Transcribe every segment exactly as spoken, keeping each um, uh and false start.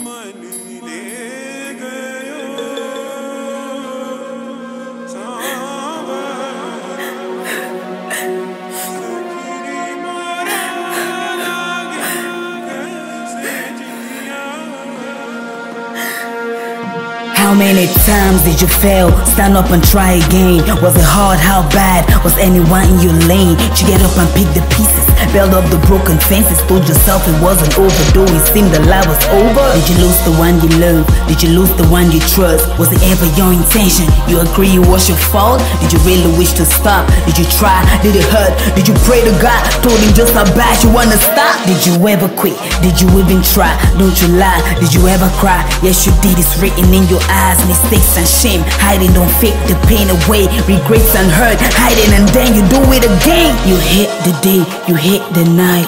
How many times did you fail? Stand up and try again. Was it hard? How bad? Was anyone in your lane? Did you get up and pick the pieces? Build up the broken fences. Told yourself it wasn't over, though it seemed the life was over. Did you lose the one you love? Did you lose the one you trust? Was it ever your intention? You agree it was your fault? Did you really wish to stop? Did you try? Did it hurt? Did you pray to God? Told him just how bad you wanna stop? Did you ever quit? Did you even try? Don't you lie? Did you ever cry? Yes you did, it's written in your eyes. Mistakes and shame, hiding, don't fake the pain away. Regrets and hurt, hiding, and then you do it again. You hate the day, you hate the night.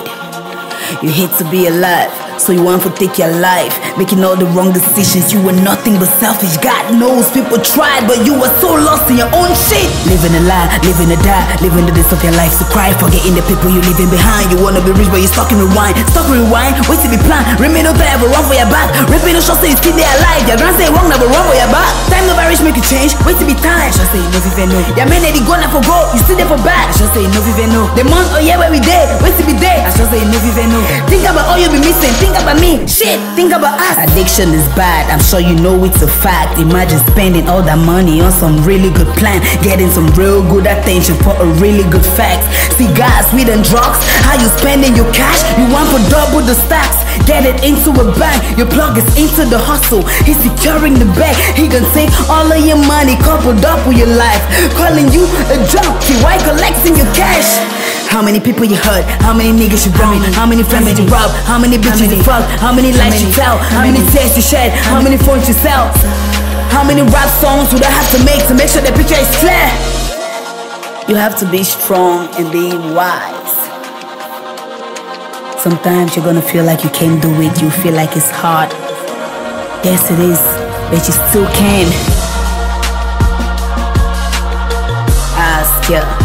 You hate to be alive, so you want to take your life, making all the wrong decisions. You were nothing but selfish. God knows people tried, but you were so lost in your own shit. Living a lie, living a die, living the days of your life to cry, forgetting the people you leaving behind. You wanna be rich, but you're stuck in rewind, stuck in rewind. Wait till be plan, remain no time, ever run for your back. Ripping no shot, say you still there alive. Your grand say wrong, never run for your back. Time never reach, make you change. Wait till be time. I just say no even know. Your man they gonna for go, you still there for back. I just say no even know. The month or year where we there, wait till be there. I just say no even know. Think about all you be missing, think about me. Shit, think about us. Addiction is bad, I'm sure you know it's a fact. Imagine spending all that money on some really good plan, getting some real good attention for a really good fact. Cigars, weed and drugs, how you spending your cash? You want for double the stacks, get it into a bank. Your plug is into the hustle, he's securing the bag. He can take all of your money coupled up with your life, calling you a junkie while collecting your cash. How many people you hurt? How many niggas you wrong? How many friends did you rob? How many bitches you fuck? How many lies you tell? How many tears you shed? How many phones you sell? How many rap songs would I have to make to make sure the picture is clear? You have to be strong and be wise. Sometimes you're gonna feel like you can't do it. You feel like it's hard. Yes it is, but you still can. Ask ya.